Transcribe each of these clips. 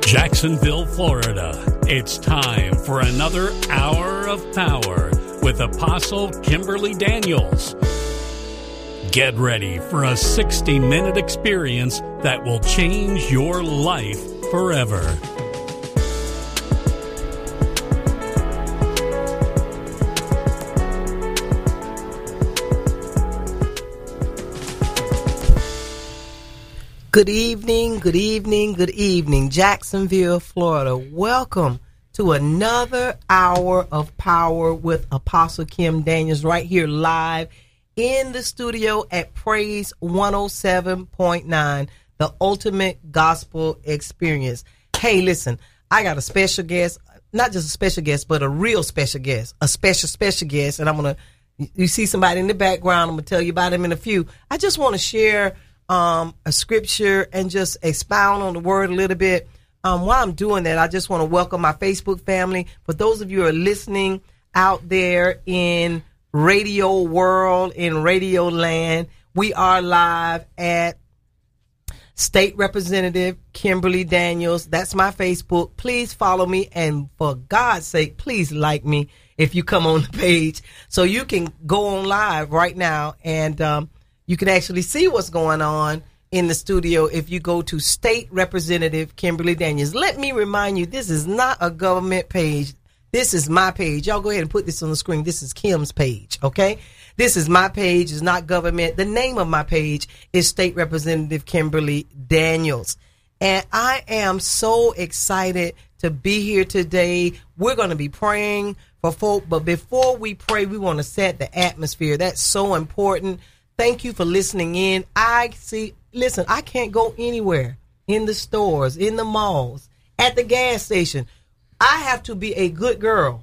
Jacksonville, Florida. It's time for another hour of power with Apostle Kimberly Daniels. Get ready for a 60-minute experience that will change your life forever. Good evening, good evening, good evening, Jacksonville, Florida. Welcome to another hour of power with Apostle Kim Daniels right here live in the studio at Praise 107.9, the ultimate gospel experience. Hey, listen, I got a special guest, not just a special guest, but a real special guest, a special guest. And you see somebody in the background, I'm going to tell you about him in a few. I just want to share a scripture and just expound on the word a little bit. While I'm doing that, I just want to welcome my Facebook family. For those of you who are listening out there in radio world, in radio land, we are live at State Representative Kimberly Daniels. That's my Facebook. Please follow me, and for God's sake, please like me if you come on the page, so you can go on live right now and you can actually see what's going on in the studio if you go to State Representative Kimberly Daniels. Let me remind you, this is not a government page. This is my page. Y'all go ahead and put this on the screen. This is Kim's page, okay? This is my page. It's not government. The name of my page is State Representative Kimberly Daniels. And I am so excited to be here today. We're going to be praying for folk, but before we pray, we want to set the atmosphere. That's so important. Thank you for listening in. Listen, I can't go anywhere in the stores, in the malls, at the gas station. I have to be a good girl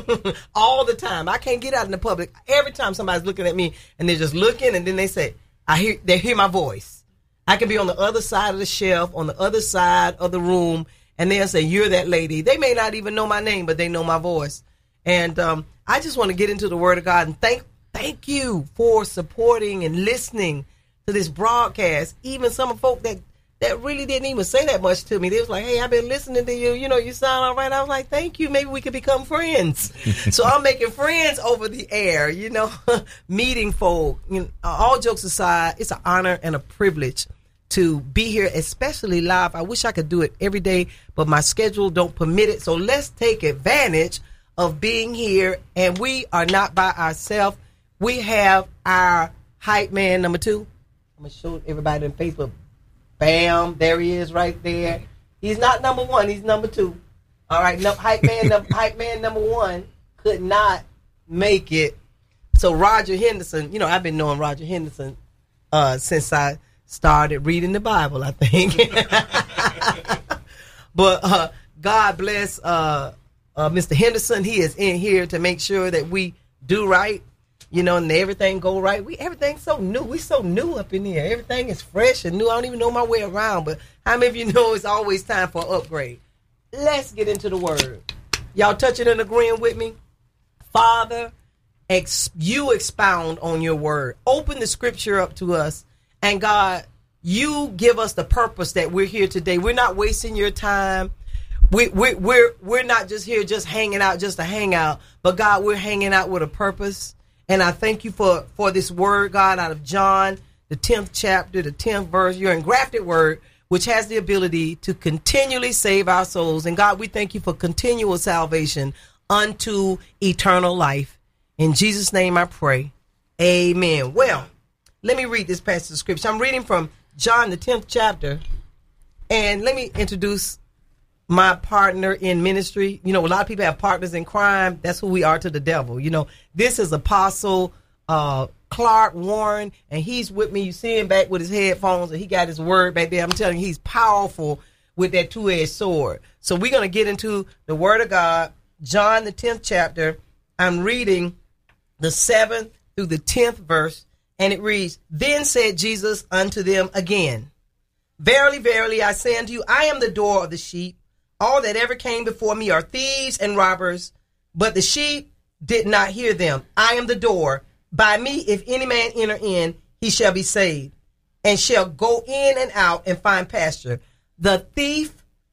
all the time. I can't get out in the public. Every time somebody's looking at me and they're just looking and then they say, they hear my voice. I can be on the other side of the shelf, on the other side of the room, and they'll say, "You're that lady." They may not even know my name, but they know my voice. And I just want to get into the Word of God and thank you for supporting and listening to this broadcast. Even some of folk that really didn't even say that much to me. They was like, "Hey, I've been listening to you. You know, you sound all right." I was like, "Thank you. Maybe we could become friends." So I'm making friends over the air, meeting folk. All jokes aside, it's an honor and a privilege to be here, especially live. I wish I could do it every day, but my schedule don't permit it. So let's take advantage of being here. And we are not by ourselves. We have our hype man number 2. I'm going to show everybody on Facebook. Bam, there he is right there. He's not number 1, he's number 2. All right, hype man number 1 could not make it. So Roger Henderson, I've been knowing Roger Henderson since I started reading the Bible, I think. But God bless Mr. Henderson. He is in here to make sure that we do right. And everything go right. Everything's so new. We so new up in here. Everything is fresh and new. I don't even know my way around. But how many of you know it's always time for an upgrade? Let's get into the word. Y'all touching and agreeing with me? Father, you expound on your word. Open the scripture up to us. And God, you give us the purpose that we're here today. We're not wasting your time. We're not just here just hanging out just to hang out. But God, we're hanging out with a purpose. And I thank you for this word, God, out of John, the 10th chapter, the 10th verse, your engrafted word, which has the ability to continually save our souls. And God, we thank you for continual salvation unto eternal life. In Jesus' name I pray. Amen. Well, let me read this passage of scripture. I'm reading from John, the 10th chapter. And let me introduce my partner in ministry. A lot of people have partners in crime. That's who we are to the devil. This is Apostle Clark Warren, and he's with me. You see him back with his headphones, and he got his word back there. I'm telling you, he's powerful with that two-edged sword. So we're going to get into the word of God, John, the 10th chapter. I'm reading the 7th through the 10th verse, and it reads, "Then said Jesus unto them again, Verily, verily, I say unto you, I am the door of the sheep. All that ever came before me are thieves and robbers, but the sheep did not hear them. I am the door. By me, if any man enter in, he shall be saved, and shall go in and out and find pasture. The thief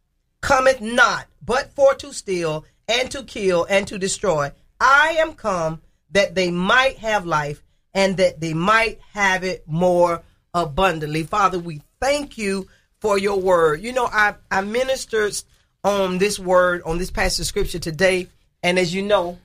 cometh not but for to steal and to kill and to destroy. I am come that they might have life and that they might have it more abundantly. Father, we thank you for your word. You know, I ministered on this word, on this passage of scripture today. And as you know,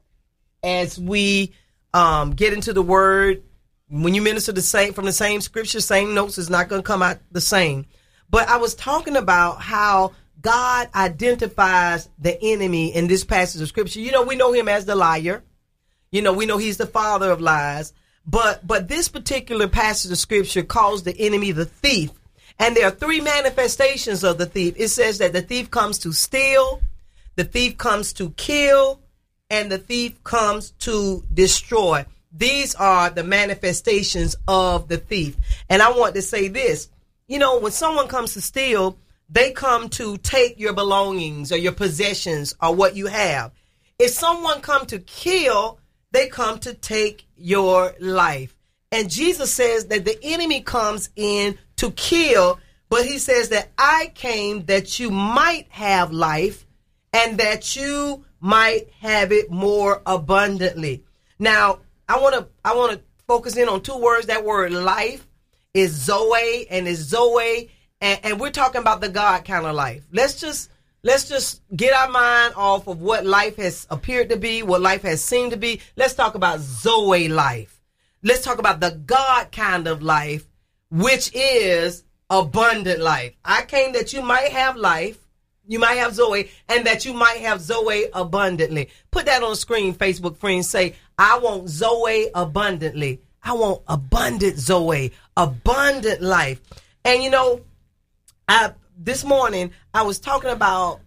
as we get into the word, when you minister from the same scripture, same notes, is not going to come out the same. But I was talking about how God identifies the enemy in this passage of scripture. You know, we know him as the liar. You know, we know he's the father of lies. But this particular passage of scripture calls the enemy the thief. And there are three manifestations of the thief. It says that the thief comes to steal, the thief comes to kill, and the thief comes to destroy. These are the manifestations of the thief. And I want to say this. You know, when someone comes to steal, they come to take your belongings or your possessions or what you have. If someone come to kill, they come to take your life. And Jesus says that the enemy comes in to kill, but he says that I came that you might have life and that you might have it more abundantly. Now, I want to focus in on two words. That word life is Zoe, and it's Zoe, and we're talking about the God kind of life. Let's just get our mind off of what life has appeared to be, what life has seemed to be. Let's talk about Zoe life. Let's talk about the God kind of life, which is abundant life. I came that you might have life, you might have Zoe, and that you might have Zoe abundantly. Put that on the screen, Facebook friends. Say, I want Zoe abundantly. I want abundant Zoe, abundant life. And you know, this morning I was talking about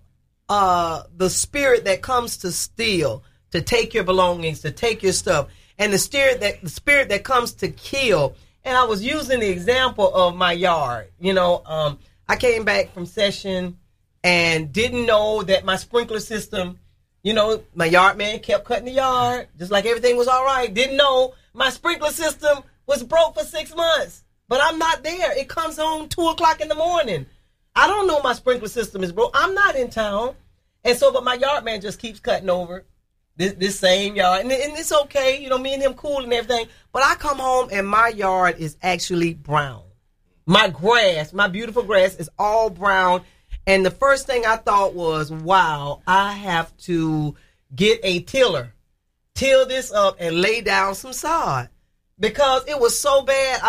the spirit that comes to steal, to take your belongings, to take your stuff, and the spirit that comes to kill. And I was using the example of my yard. You know, I came back from session and didn't know that my sprinkler system, you know, my yard man kept cutting the yard just like everything was all right. Didn't know my sprinkler system was broke for 6 months, but I'm not there. It comes on 2:00 in the morning. I don't know my sprinkler system is broke. I'm not in town. And so, but my yard man just keeps cutting over this same yard. And it's okay. You know, me and him cool and everything. But I come home and my yard is actually brown. My grass, my beautiful grass is all brown. And the first thing I thought was, wow, I have to get a tiller, till this up and lay down some sod. Because it was so bad,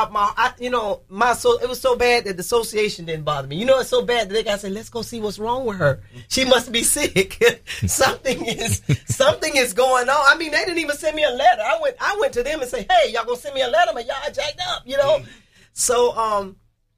it was so bad that the association didn't bother me. You know, it's so bad that they got to say, let's go see what's wrong with her. She must be sick. Something is going on. I mean, they didn't even send me a letter. I went to them and say, hey, y'all gonna send me a letter? My yard jacked up, you know. So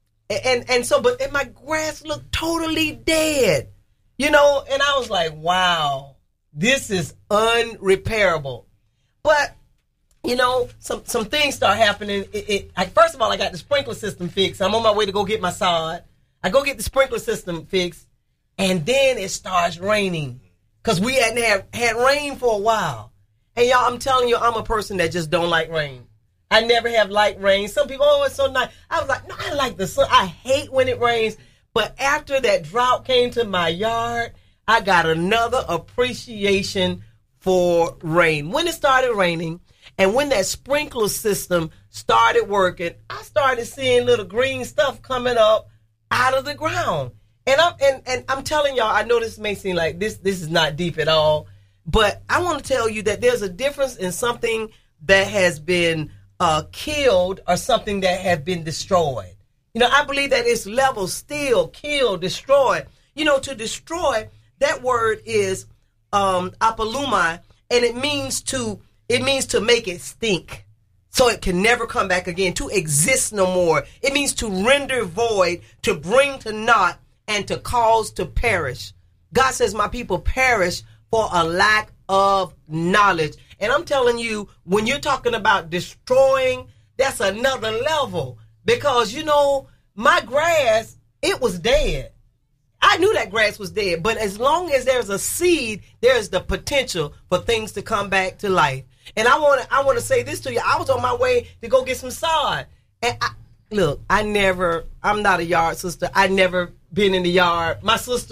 but my grass looked totally dead, you know. And I was like, wow, this is unrepairable. But you know, some things start happening. First of all, I got the sprinkler system fixed. I'm on my way to go get my sod. I go get the sprinkler system fixed, and then it starts raining because we hadn't had rain for a while. And y'all, I'm telling you, I'm a person that just don't like rain. I never have liked rain. Some people, oh, it's so nice. I was like, no, I like the sun. I hate when it rains. But after that drought came to my yard, I got another appreciation for rain. When it started raining, and when that sprinkler system started working, I started seeing little green stuff coming up out of the ground. And I'm telling y'all, I know this may seem like this is not deep at all, but I want to tell you that there's a difference in something that has been killed or something that has been destroyed. You know, I believe that it's level still, kill, destroy. You know, to destroy, that word is apolumai, and it means to make it stink so it can never come back again, to exist no more. It means to render void, to bring to naught, and to cause to perish. God says my people perish for a lack of knowledge. And I'm telling you, when you're talking about destroying, that's another level. Because, you know, my grass, it was dead. I knew that grass was dead. But as long as there's a seed, there's the potential for things to come back to life. And I want to say this to you. I was on my way to go get some sod. And I'm not a yard sister. I never been in the yard. My sisters,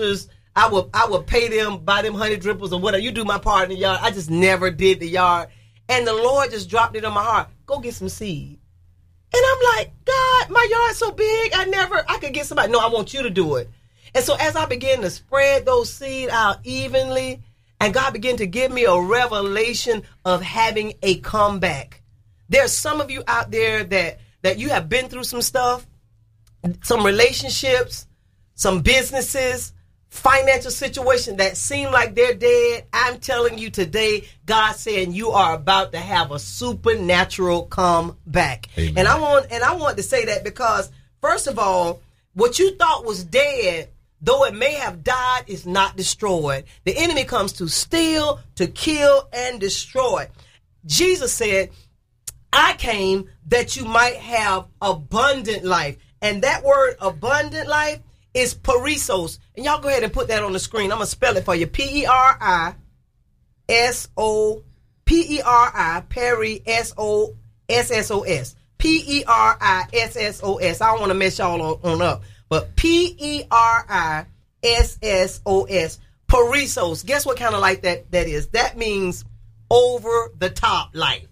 I would pay them, buy them honey drippers or whatever. You do my part in the yard. I just never did the yard. And the Lord just dropped it on my heart. Go get some seed. And I'm like, God, my yard's so big. I could get somebody. No, I want you to do it. And so as I began to spread those seed out evenly, and God began to give me a revelation of having a comeback. There's some of you out there that you have been through some stuff, some relationships, some businesses, financial situation that seem like they're dead. I'm telling you today, God saying you are about to have a supernatural comeback. Amen. And I want to say that because, first of all, what you thought was dead, though it may have died, is not destroyed. The enemy comes to steal, to kill, and destroy. Jesus said, I came that you might have abundant life. And that word abundant life is perissos. And y'all go ahead and put that on the screen. I'm going to spell it for you. P-E-R-I-S-O, P-E-R-I, Peri, S-O-S-S-O-S. P-E-R-I-S-S-O-S. I don't want to mess y'all on up. But P-E-R-I-S-S-O-S. Perissos. Guess what kind of life that is? That means over the top life.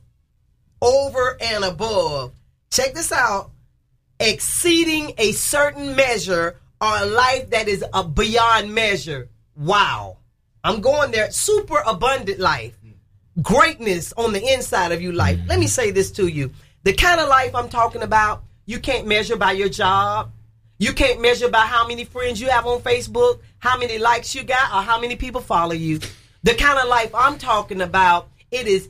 Over and above. Check this out. Exceeding a certain measure or a life that is a beyond measure. Wow. I'm going there. Super abundant life. Greatness on the inside of you life. Let me say this to you. The kind of life I'm talking about, you can't measure by your job. You can't measure by how many friends you have on Facebook, how many likes you got, or how many people follow you. The kind of life I'm talking about, it is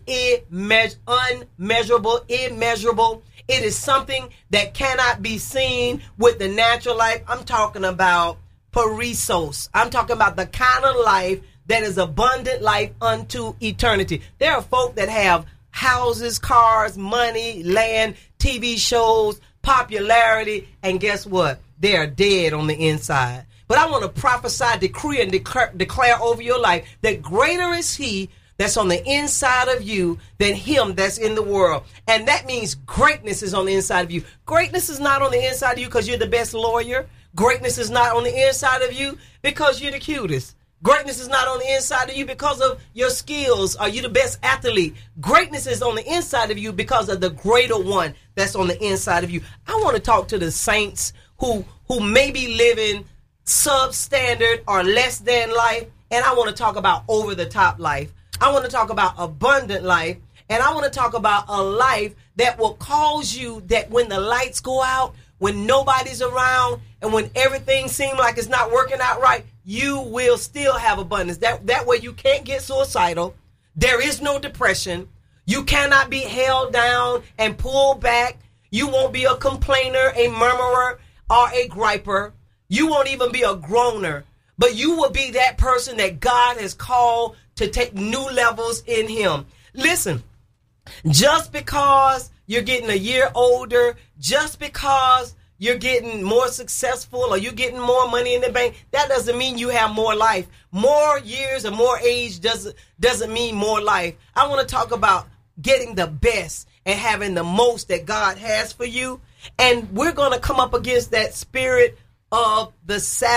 unmeasurable, immeasurable. It is something that cannot be seen with the natural life. I'm talking about perissos. I'm talking about the kind of life that is abundant life unto eternity. There are folk that have houses, cars, money, land, TV shows, popularity, and guess what? They are dead on the inside. But I want to prophesy, decree, and declare over your life that greater is he that's on the inside of you than him that's in the world. And that means greatness is on the inside of you. Greatness is not on the inside of you because you're the best lawyer. Greatness is not on the inside of you because you're the cutest. Greatness is not on the inside of you because of your skills. Are you the best athlete? Greatness is on the inside of you because of the greater one that's on the inside of you. I want to talk to the saints who may be living substandard or less than life. And I want to talk about over the top life. I want to talk about abundant life, and I want to talk about a life that will cause you that when the lights go out, when nobody's around, and when everything seems like it's not working out right, you will still have abundance. That way you can't get suicidal. There is no depression. You cannot be held down and pulled back. You won't be a complainer, a murmurer, or a griper. You won't even be a groaner. But you will be that person that God has called to take new levels in him. Listen, just because you're getting a year older, just because you're getting more successful or you're getting more money in the bank, that doesn't mean you have more life. More years or more age doesn't mean more life. I want to talk about getting the best and having the most that God has for you. And we're going to come up against that spirit of the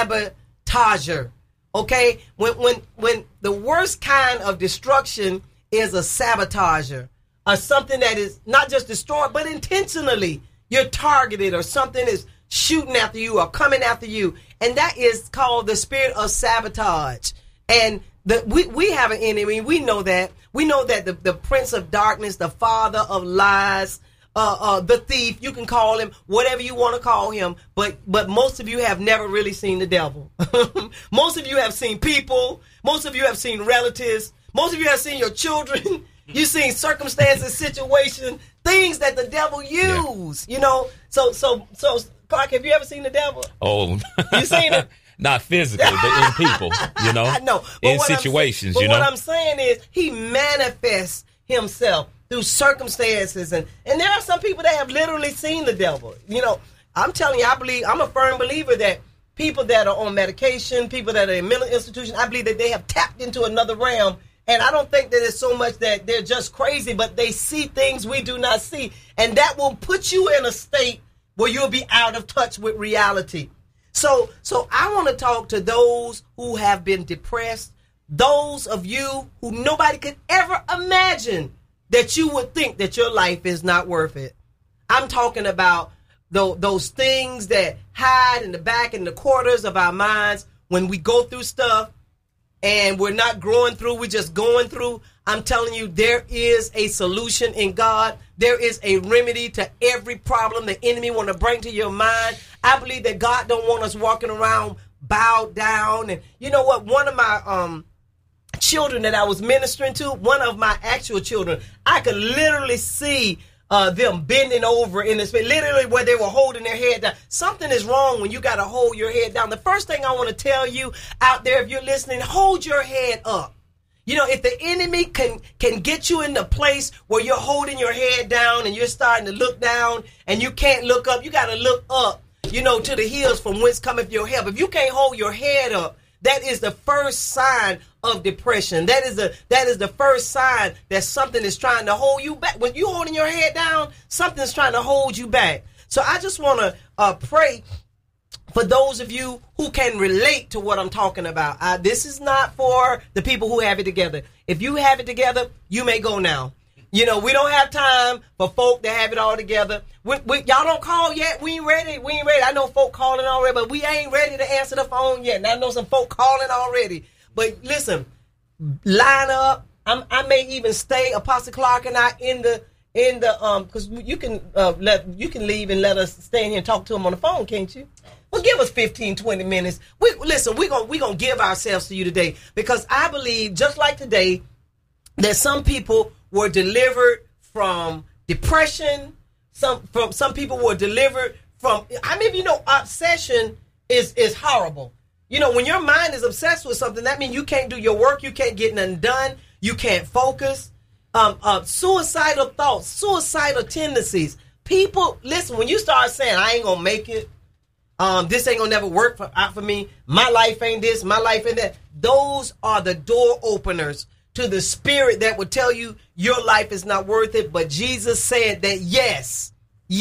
sabotager. Okay, when the worst kind of destruction is a sabotager, or something that is not just destroyed, but intentionally you're targeted, or something is shooting after you or coming after you, and that is called the spirit of sabotage. And we have an enemy. We know that. We know that the prince of darkness, the father of lies, the thief, you can call him whatever you want to call him, but most of you have never really seen the devil. Most of you have seen people. Most of you have seen relatives. Most of you have seen your children. You've seen circumstances, situations, things that the devil use. Yeah. You know, so Clark, have you ever seen the devil? Oh, you seen it? Not physically, but in people. You know, I know. In situations. But what I'm saying is, he manifests himself through circumstances, and there are some people that have literally seen the devil. You know, I'm telling you, I'm a firm believer that people that are on medication, people that are in mental institutions, I believe that they have tapped into another realm. And I don't think that it's so much that they're just crazy, but they see things we do not see. And that will put you in a state where you'll be out of touch with reality. So I want to talk to those who have been depressed, those of you who nobody could ever imagine that you would think that your life is not worth it. I'm talking about those things that hide in the back in the quarters of our minds when we go through stuff and we're not growing through, we're just going through. I'm telling you, there is a solution in God. There is a remedy to every problem the enemy want to bring to your mind. I believe that God don't want us walking around bowed down. And you know what? One of my children that I was ministering to, one of my actual children, I could literally see them bending over in this, literally where they were holding their head down. Something is wrong when you got to hold your head down. The first thing I want to tell you out there, if you're listening, hold your head up. You know, if the enemy can get you in the place where you're holding your head down and you're starting to look down and you can't look up, you got to look up, you know, to the hills from whence cometh your help. If you can't hold your head up, that is the first sign of depression. That is the first sign that something is trying to hold you back. When you're holding your head down, something's trying to hold you back. So I just want to pray for those of you who can relate to what I'm talking about. This is not for the people who have it together. If you have it together, you may go now. You know, we don't have time for folk that have it all together. Y'all don't call yet. We ain't ready. I know folk calling already, but we ain't ready to answer the phone yet. And I know some folk calling already. But listen, line up. I may even stay, Apostle Clark and I, in the because you can leave and let us stay in here and talk to him on the phone, can't you? Well, give us 15, 20 minutes. Listen, we're gonna give ourselves to you today, because I believe, just like today, that some people were delivered from depression. Some people were delivered from. I mean, you know, obsession is horrible. You know, when your mind is obsessed with something, that means you can't do your work, you can't get nothing done, you can't focus. Suicidal thoughts, suicidal tendencies. People, listen, when you start saying, I ain't gonna make it, this ain't gonna never work out for me, my life ain't this, my life ain't that, those are the door openers to the spirit that would tell you your life is not worth it. But Jesus said that yes,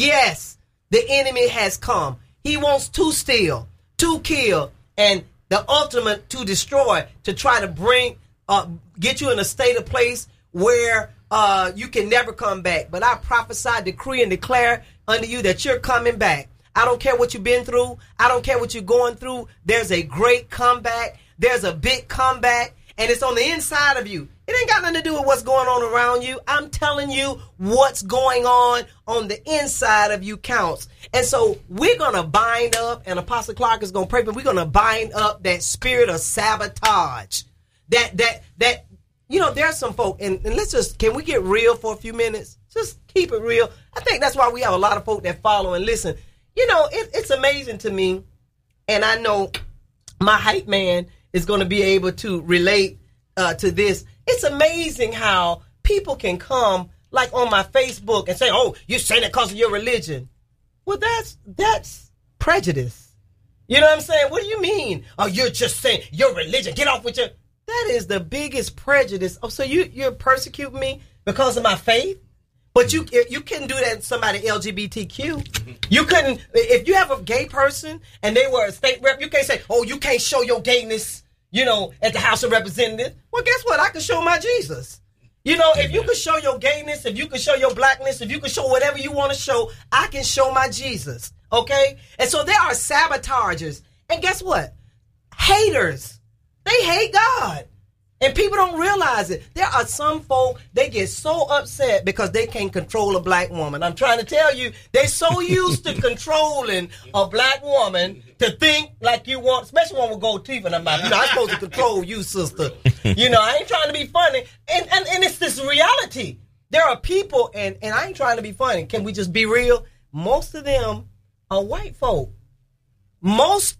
the enemy has come. He wants to steal, to kill, and the ultimate to destroy, to try to bring, get you in a state of place where you can never come back. But I prophesy, decree, and declare unto you that you're coming back. I don't care what you've been through. I don't care what you're going through. There's a great comeback. There's a big comeback, and it's on the inside of you. It ain't got nothing to do with what's going on around you. I'm telling you, what's going on the inside of you counts. And so we're going to bind up, and Apostle Clark is going to pray, but we're going to bind up that spirit of sabotage. That you know, there's some folk, and let's just, can we get real for a few minutes? Just keep it real. I think that's why we have a lot of folk that follow and listen. You know, it's amazing to me, and I know my hype man is going to be able to relate to this. It's amazing how people can come, like on my Facebook, and say, oh, you're saying it because of your religion. Well, that's prejudice. You know what I'm saying? What do you mean? Oh, you're just saying your religion. Get off with your... That is the biggest prejudice. Oh, so you're persecuting me because of my faith? But you couldn't do that to somebody LGBTQ. You couldn't, if you have a gay person and they were a state rep, you can't say, oh, you can't show your gayness, you know, at the House of Representatives. Well, guess what? I can show my Jesus. You know, if you can show your gayness, if you can show your blackness, if you can show whatever you want to show, I can show my Jesus. Okay? And so there are sabotagers. And guess what? Haters. They hate God. And people don't realize it. There are some folk, they get so upset because they can't control a black woman. I'm trying to tell you, they're so used to controlling a black woman to think like you want, especially one with gold teeth in her mouth. You know, I'm supposed to control you, sister. You know, I ain't trying to be funny. And it's this reality. There are people, and I ain't trying to be funny. Can we just be real? Most of them are white folk. Almost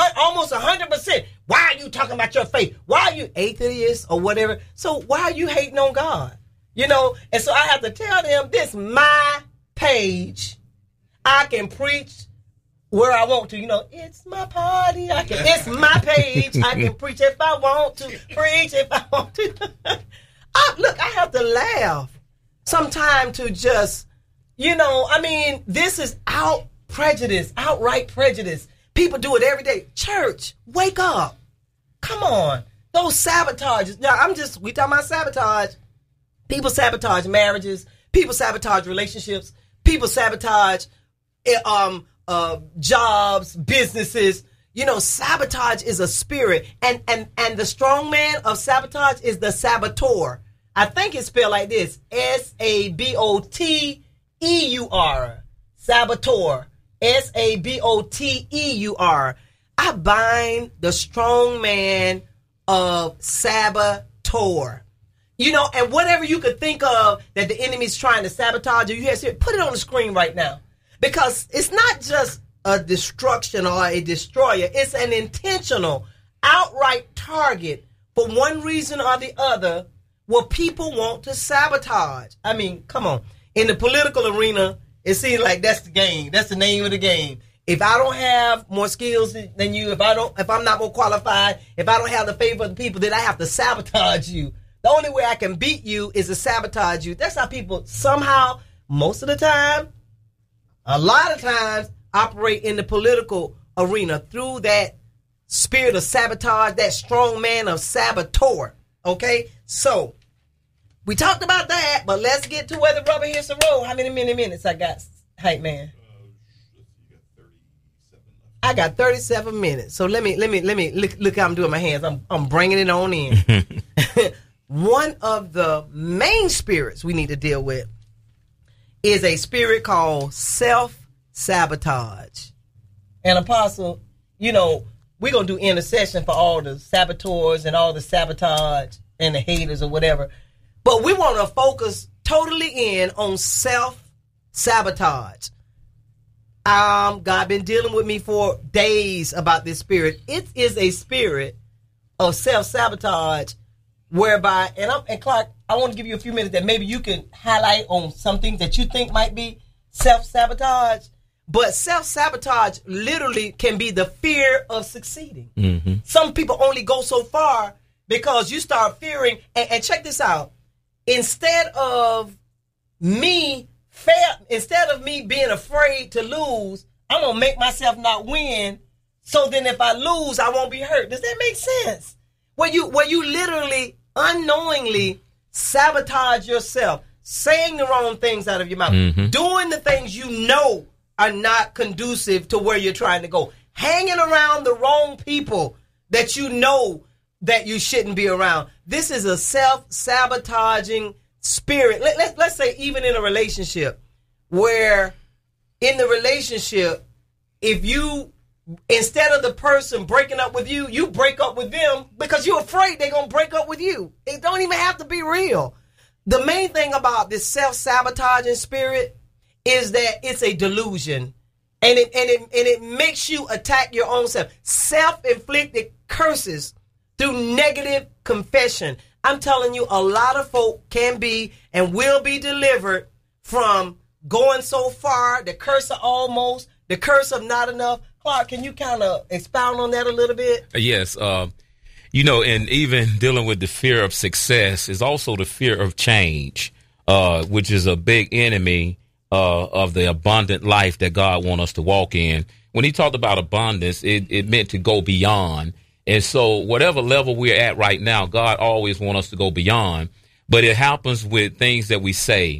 100%. Why are you talking about your faith? Why are you atheist or whatever? So why are you hating on God? You know, and so I have to tell them, this is my page. I can preach where I want to. You know, it's my party. It's my page. I can preach if I want to. Preach if I want to. Look, I have to laugh sometimes to just, you know, I mean, this is outright prejudice. People do it every day. Church, wake up. Come on. Those sabotages. Now, we talking about sabotage. People sabotage marriages. People sabotage relationships. People sabotage jobs, businesses. You know, sabotage is a spirit. And the strong man of sabotage is the saboteur. I think it's spelled like this. Saboteur. Saboteur. Saboteur. I bind the strong man of saboteur. You know, and whatever you could think of that the enemy's trying to sabotage you, put it on the screen right now. Because it's not just a destruction or a destroyer. It's an intentional, outright target for one reason or the other where people want to sabotage. I mean, come on. In the political arena, it seems like that's the game. That's the name of the game. If I don't have more skills than you, if I'm not more qualified, if I don't have the favor of the people, then I have to sabotage you. The only way I can beat you is to sabotage you. That's how people somehow, most of the time, a lot of times, operate in the political arena through that spirit of sabotage, that strong man of saboteur. Okay? So, we talked about that, but let's get to where the rubber hits the road. How many minutes I got, hype man? I got 37 minutes. So let me look how I'm doing my hands. I'm bringing it on in. One of the main spirits we need to deal with is a spirit called self-sabotage. And Apostle, you know, we're going to do intercession for all the saboteurs and all the sabotage and the haters or whatever. But we want to focus totally in on self-sabotage. God been dealing with me for days about this spirit. It is a spirit of self-sabotage whereby, and Clark, I want to give you a few minutes that maybe you can highlight on some things that you think might be self-sabotage. But self-sabotage literally can be the fear of succeeding. Mm-hmm. Some people only go so far because you start fearing, and check this out, instead of me being afraid to lose, I'm going to make myself not win. So then if I lose, I won't be hurt. Does that make sense? Where you literally unknowingly sabotage yourself, saying the wrong things out of your mouth, doing the things you know are not conducive to where you're trying to go, hanging around the wrong people that you know that you shouldn't be around. This is a self-sabotaging spirit. Let's say even in a relationship where in the relationship, if you, instead of the person breaking up with you, you break up with them because you're afraid they're going to break up with you. It don't even have to be real. The main thing about this self-sabotaging spirit is that it's a delusion, and it makes you attack your own self. Self-inflicted curses through negative confession. I'm telling you, a lot of folk can be and will be delivered from going so far, the curse of almost, the curse of not enough. Clark, can you kind of expound on that a little bit? Yes. You know, and even dealing with the fear of success is also the fear of change, which is a big enemy of the abundant life that God wants us to walk in. When he talked about abundance, it meant to go beyond. And so whatever level we're at right now, God always wants us to go beyond. But it happens with things that we say.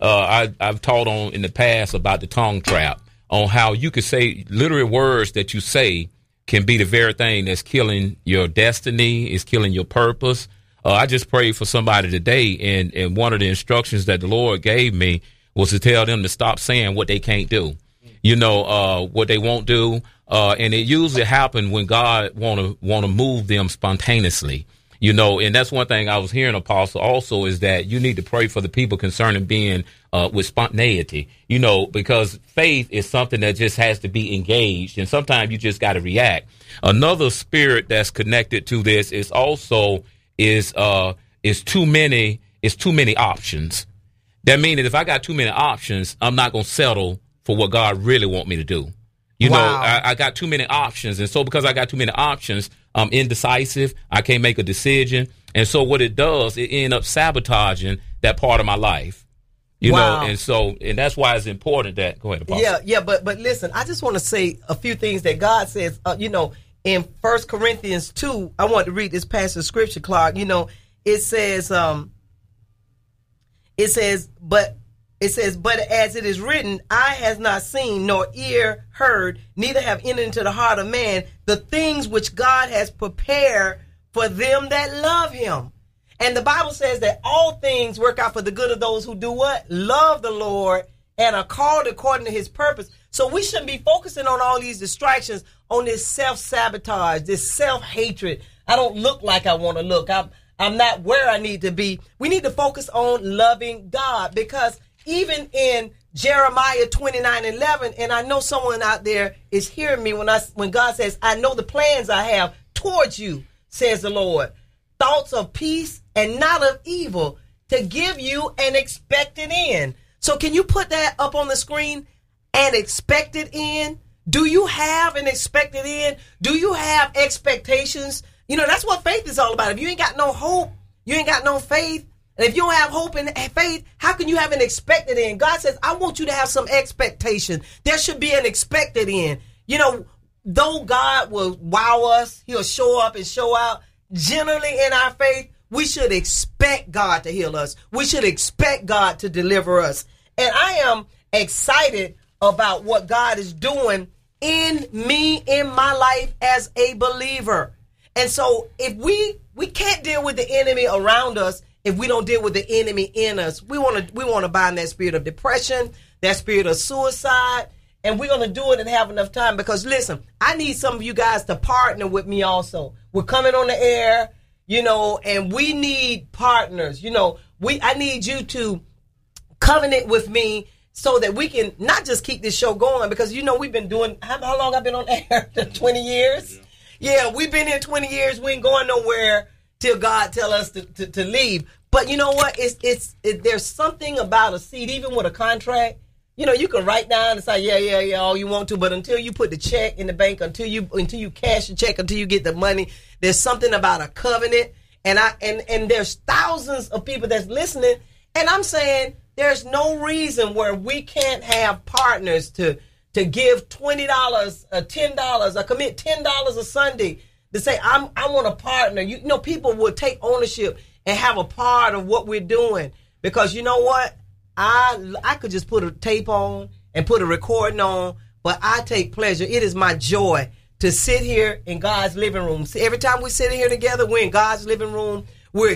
I've taught on in the past about the tongue trap, on how you could say literally words that you say can be the very thing that's killing your destiny, is killing your purpose. I just prayed for somebody today, and one of the instructions that the Lord gave me was to tell them to stop saying what they can't do, you know, what they won't do. And it usually happens when God want to move them spontaneously, you know, and that's one thing I was hearing, Apostle, also is that you need to pray for the people concerning being with spontaneity, you know, because faith is something that just has to be engaged. And sometimes you just got to react. Another spirit that's connected to this is also is too many options. That means that if I got too many options, I'm not going to settle for what God really want me to do. You know, I got too many options. And so because I got too many options, I'm indecisive. I can't make a decision. And so what it does, it ends up sabotaging that part of my life. You know, and that's why it's important that, go ahead, Apostle. Yeah, but listen, I just want to say a few things that God says, in 1 Corinthians 2, I want to read this passage of scripture, Clark. It says, but as it is written, eye has not seen, nor ear heard, neither have entered into the heart of man the things which God has prepared for them that love him. And the Bible says that all things work out for the good of those who do what? Love the Lord and are called according to his purpose. So we shouldn't be focusing on all these distractions, on this self-sabotage, this self-hatred. I don't look like I want to look. I'm not where I need to be. We need to focus on loving God, because even in Jeremiah 29:11, and I know someone out there is hearing me when God says, I know the plans I have towards you, says the Lord, thoughts of peace and not of evil, to give you an expected end. So can you put that up on the screen? An expected end? Do you have an expected end? Do you have expectations? That's what faith is all about. If you ain't got no hope, you ain't got no faith. And if you don't have hope and faith, how can you have an expected end? God says, I want you to have some expectation. There should be an expected end. Though God will wow us, he'll show up and show out. Generally in our faith, we should expect God to heal us. We should expect God to deliver us. And I am excited about what God is doing in me, in my life as a believer. And so if we can't deal with the enemy around us if we don't deal with the enemy in us. We want to bind that spirit of depression, that spirit of suicide, and we're going to do it and have enough time, because listen, I need some of you guys to partner with me also. We're coming on the air, and we need partners. I need you to covenant with me so that we can not just keep this show going, because we've been doing, how long I've been on air? 20 years? Yeah, we've been here 20 years. We ain't going nowhere till God tell us to leave. But you know what? There's something about a seed, even with a contract. You can write down and say, yeah, all you want to, but until you put the check in the bank, until you cash the check, until you get the money, there's something about a covenant. And there's thousands of people that's listening, and I'm saying there's no reason where we can't have partners to give $20, $10, or commit $10 a Sunday to say, I want a partner. People will take ownership and have a part of what we're doing, because you know what? I could just put a tape on and put a recording on, but I take pleasure. It is my joy to sit here in God's living room. See, every time we sit here together, we're in God's living room. We're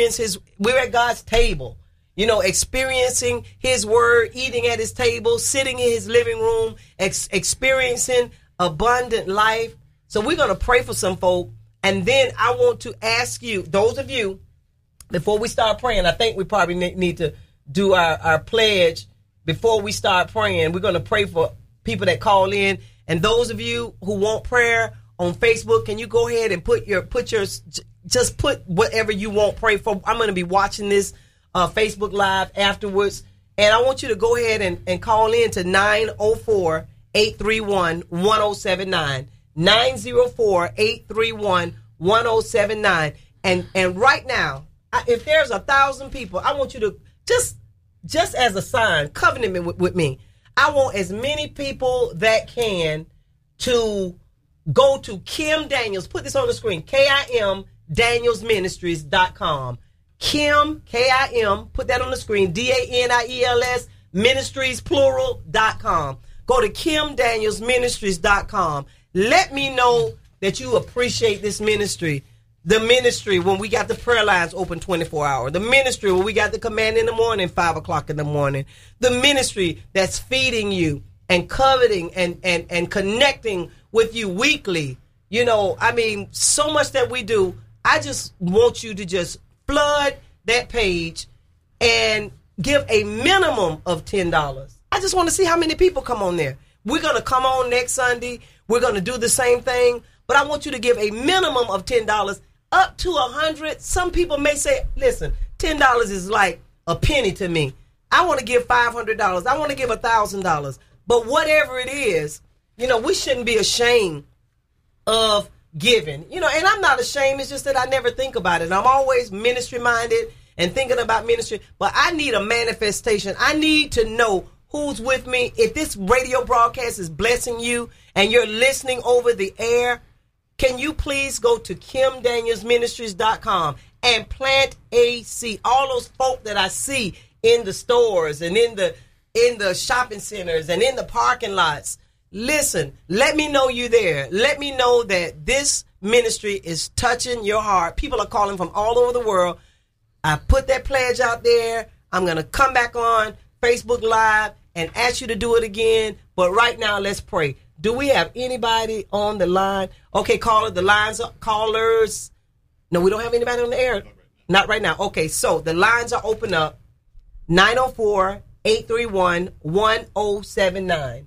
at God's table, experiencing his word, eating at his table, sitting in his living room, experiencing abundant life. So we're going to pray for some folk. And then I want to ask you, those of you, before we start praying, I think we probably need to do our pledge before we start praying. We're going to pray for people that call in. And those of you who want prayer on Facebook, can you go ahead and put whatever you want pray for. I'm going to be watching this Facebook Live afterwards. And I want you to go ahead and call in to 904-831-1079. 904-831-1079. And right now, if there's 1,000 people, I want you to just as a sign, covenant with me. I want as many people that can to go to Kim Daniels. Put this on the screen. KIM DanielsMinistries.com. Kim, K-I-M, put that on the screen. DANIELS Ministries, plural.com. Go to KimDanielsMinistries.com. Let me know that you appreciate this ministry. The ministry when we got the prayer lines open 24 hours. The ministry when we got the command in the morning, 5 o'clock in the morning. The ministry that's feeding you and coveting and connecting with you weekly. So much that we do. I just want you to just flood that page and give a minimum of $10. I just want to see how many people come on there. We're going to come on next Sunday. We're going to do the same thing. But I want you to give a minimum of $10. Up to $100. Some people may say, listen, $10 is like a penny to me. I want to give $500. I want to give $1,000. But whatever it is, we shouldn't be ashamed of giving. And I'm not ashamed. It's just that I never think about it. I'm always ministry minded. and thinking about ministry, but I need a manifestation. I need to know who's with me. If this radio broadcast is blessing you and you're listening over the air, can you please go to KimDanielsMinistries.com and plant a seed? All those folk that I see in the stores and in the shopping centers and in the parking lots, listen, let me know you there. Let me know that this ministry is touching your heart. People are calling from all over the world. I put that pledge out there. I'm going to come back on Facebook Live and ask you to do it again. But right now, let's pray. Do we have anybody on the line? Okay, caller, the lines are callers. No, we don't have anybody on the air. Not right now. Okay, so the lines are open up. 904-831-1079.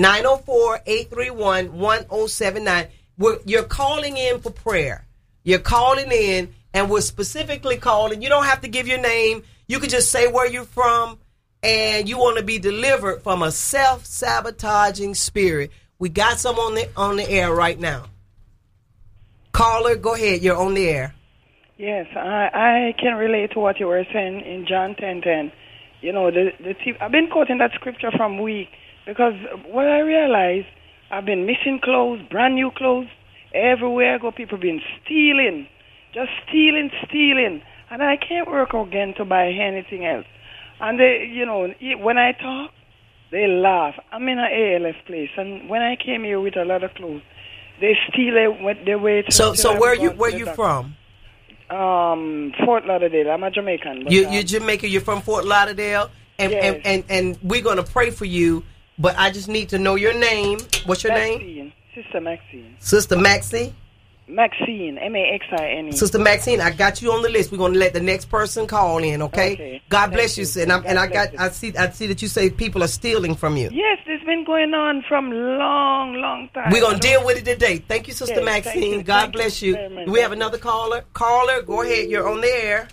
904-831-1079. You're calling in for prayer. You're calling in, and we're specifically calling. You don't have to give your name. You can just say where you're from, and you want to be delivered from a self-sabotaging spirit. We got some on the air right now. Caller, go ahead. You're on the air. Yes, I can relate to what you were saying in John 10:10. You know, I've been quoting that scripture from week because what I realized, I've been missing clothes, brand new clothes. Everywhere I go, people been stealing, just stealing. And I can't work again to buy anything else. And they, you know, when I talk, they laugh. I'm in an ALF place, and when I came here with a lot of clothes, they steal their way to. So where you from? Fort Lauderdale. I'm a Jamaican. You're Jamaican. You're from Fort Lauderdale, and we're gonna pray for you. But I just need to know your name. What's your name? Sister Maxine. Sister Maxine. Maxine, Maxine. Sister Maxine, I got you on the list. We're going to let the next person call in, okay? God bless you, sis. I see that you say people are stealing from you. Yes, it's been going on from long time. We're going to deal with it today. Thank you, Sister Maxine. You. God bless you. Do we have another caller? Caller, go ahead. You're on the air.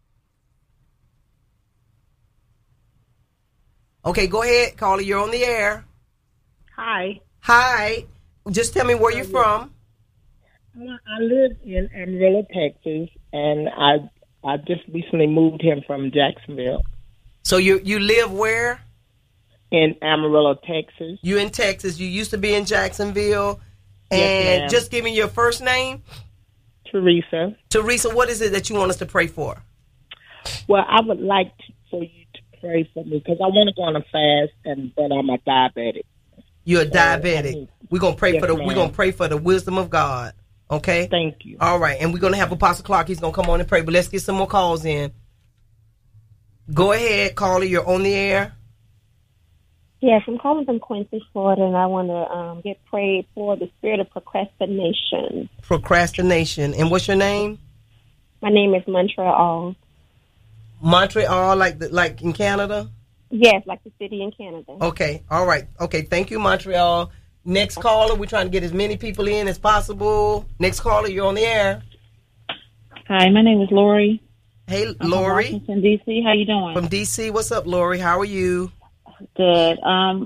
Okay, go ahead, caller. You're on the air. Hi. Just tell me where you're from. I live in Amarillo, Texas, and I just recently moved here from Jacksonville. So you live where? In Amarillo, Texas. You in Texas. You used to be in Jacksonville. And yes, just give me your first name. Teresa. Teresa, what is it that you want us to pray for? Well, I would like for you to pray for me because I want to go on a fast, but I'm a diabetic. You're a diabetic. We're gonna pray yes, we're gonna pray for the wisdom of God. Okay? Thank you. All right, and we're gonna have Apostle Clark. He's gonna come on and pray, but let's get some more calls in. Go ahead, caller. You're on the air. Yes, I'm calling from Quincy, Florida, and I want to get prayed for the spirit of procrastination. Procrastination. And what's your name? My name is Montreal. Montreal, like in Canada? Yes, like the city in Canada. Okay, all right. Okay, thank you, Montreal. Next caller, we're trying to get as many people in as possible. Next caller, you're on the air. Hi, my name is Lori. Hey, I'm Lori. From Washington, D.C. How you doing? From D.C. What's up, Lori? How are you? Good. I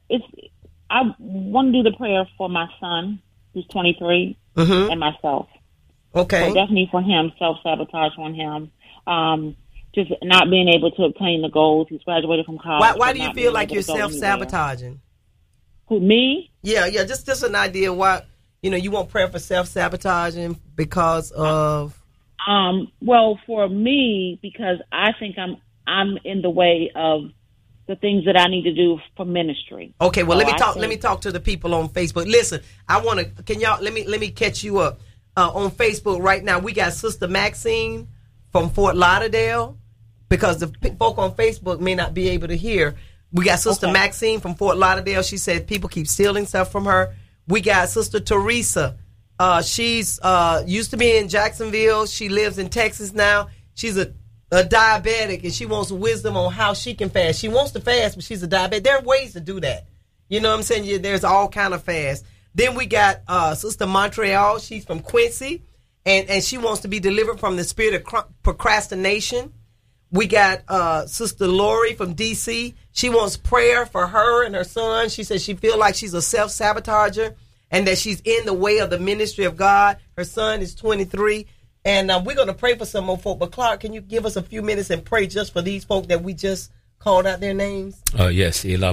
want to do the prayer for my son, who's 23, and myself. Okay. So definitely for him, self-sabotage on him. Just not being able to obtain the goals. He's graduated from college. Why do you feel like you're self-sabotaging? Who, me? Yeah, just an idea why, you want prayer for self-sabotaging because of... Well, for me, because I think I'm in the way of the things that I need to do for ministry. Okay, well, let me talk to the people on Facebook. Listen, let me catch you up. On Facebook right now, we got Sister Maxine from Fort Lauderdale, because the folk on Facebook may not be able to hear. We got Sister Maxine from Fort Lauderdale. She said people keep stealing stuff from her. We got Sister Teresa. She's used to be in Jacksonville. She lives in Texas now. She's a diabetic, and she wants wisdom on how she can fast. She wants to fast, but she's a diabetic. There are ways to do that. You know what I'm saying? There's all kind of fast. Then we got Sister Montreal. She's from Quincy, and she wants to be delivered from the spirit of procrastination. We got Sister Lori from D.C. She wants prayer for her and her son. She says she feels like she's a self-sabotager and that she's in the way of the ministry of God. Her son is 23. And we're going to pray for some more folk. But Clark, can you give us a few minutes and pray just for these folk that we just called out their names? Yes. And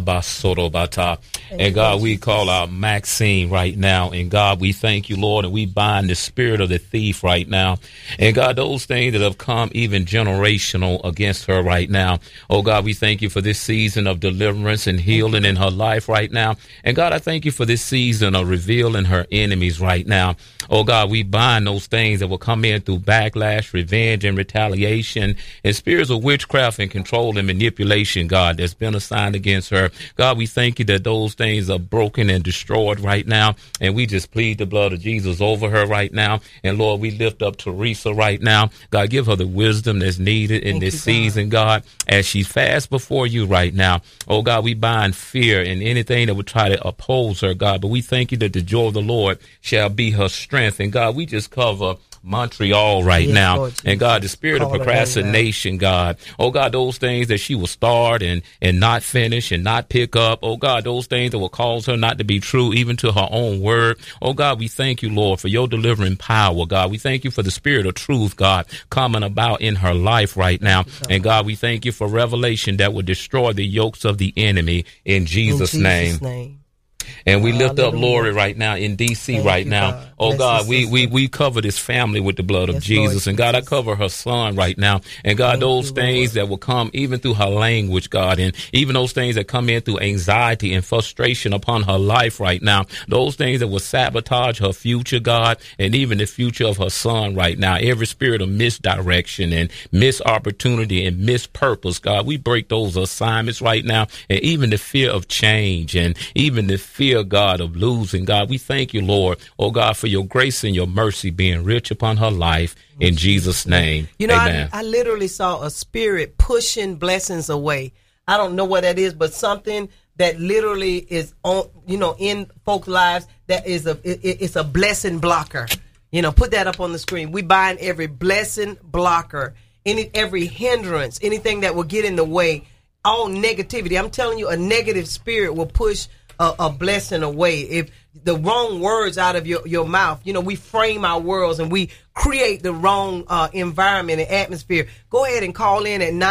God, we call out Maxine right now. And God, we thank you, Lord, and we bind the spirit of the thief right now. And God, those things that have come even generational against her right now. Oh God, we thank you for this season of deliverance and healing in her life right now. And God, I thank you for this season of revealing her enemies right now. Oh God, we bind those things that will come in through backlash, revenge, and retaliation, and spirits of witchcraft and control and manipulation, God, that's been assigned against her. God, we thank you that those things are broken and destroyed right now. And we just plead the blood of Jesus over her right now. And Lord, we lift up Teresa right now. God, give her the wisdom that's needed in this season, God, as she fasts before you right now. Oh God, we bind fear and anything that would try to oppose her, God. But we thank you that the joy of the Lord shall be her strength. And God, we just cover Montreal right now. Lord, and God, the spirit of procrastination, God. Oh God, those things that she will start and not finish and not pick up. Oh God, those things that will cause her not to be true even to her own word. Oh God, we thank you, Lord, for your delivering power, God. We thank you for the spirit of truth, God, coming about in her life right now. And God, we thank you for revelation that will destroy the yokes of the enemy in Jesus' name. And we lift up Lori right now in D.C. right now. God. Oh, God, we cover this family with the blood of Jesus. Lord, and God, I cover her son right now. And God, those things that will come even through her language, God, and even those things that come in through anxiety and frustration upon her life right now, those things that will sabotage her future, God, and even the future of her son right now. Every spirit of misdirection and missed opportunity and missed purpose, God, we break those assignments right now. And even the fear of change and even the fear, God, of losing, God, we thank you, Lord, oh God, for your grace and your mercy being rich upon her life in Jesus' name. You know, amen. I literally saw a spirit pushing blessings away. I don't know what that is, but something that literally is on, in folks' lives that is it's a blessing blocker. Put that up on the screen. We bind every blessing blocker, every hindrance, anything that will get in the way, all negativity. I'm telling you, a negative spirit will push a blessing away. If the wrong words out of your mouth, we frame our worlds and we create the wrong environment and atmosphere. Go ahead and call in at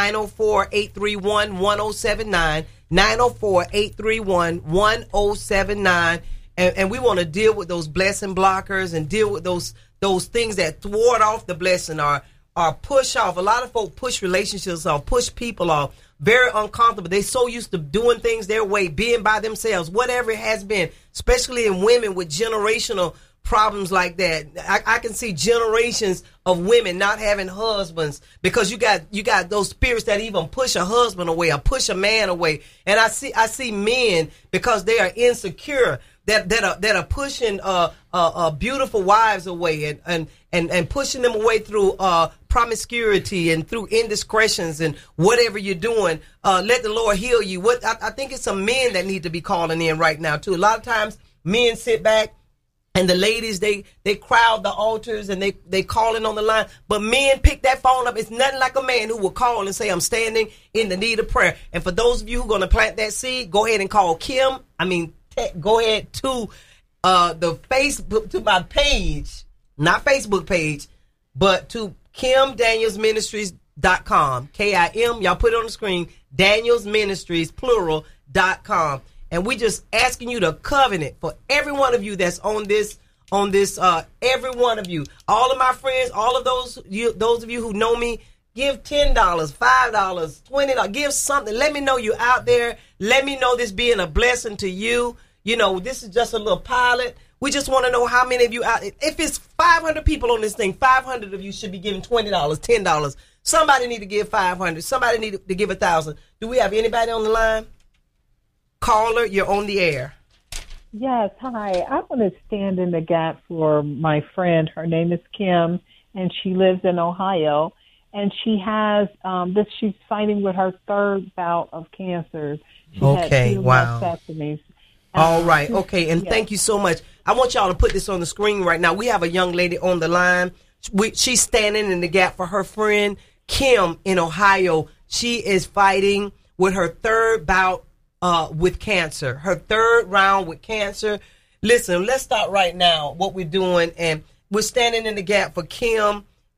904-831-1079, 904-831-1079. And we want to deal with those blessing blockers and deal with those things that thwart off the blessing or push off. A lot of folk push relationships off, push people off. Very uncomfortable. They're so used to doing things their way, being by themselves, whatever it has been, especially in women with generational problems like that. I can see generations of women not having husbands because you got those spirits that even push a husband away or push a man away. And I see men because they are insecure that are pushing beautiful wives away and pushing them away through promiscuity and through indiscretions and whatever you're doing. Let the Lord heal you. I think it's some men that need to be calling in right now too. A lot of times men sit back and the ladies they crowd the altars and they calling on the line, but men pick that phone up. It's nothing like a man who will call and say, I'm standing in the need of prayer. And for those of you who are going to plant that seed, go ahead and call Kim. Go ahead to the Facebook, to my page, not Facebook page, but to KimDanielsMinistries.com. KIM, y'all put it on the screen, Daniels Ministries, plural.com. And we just asking you to covenant for every one of you that's on this, every one of you, all of my friends, all of those of you who know me, give $10, $5, $20, give something. Let me know you're out there. Let me know this being a blessing to you. This is just a little pilot. We just want to know how many of you out. If it's 500 people on this thing, 500 of you should be giving $20, $10. Somebody need to give 500. Somebody need to give 1,000. Do we have anybody on the line? Caller, you're on the air. Yes, hi. I want to stand in the gap for my friend. Her name is Kim, and she lives in Ohio. And she has she's fighting with her third bout of cancer. She okay, had wow. Mastectomies. All right, okay, and thank you so much. I want y'all to put this on the screen right now. We have a young lady on the line. She's standing in the gap for her friend, Kim, in Ohio. She is fighting with her third bout with cancer, her third round with cancer. Listen, let's start right now what we're doing, and we're standing in the gap for Kim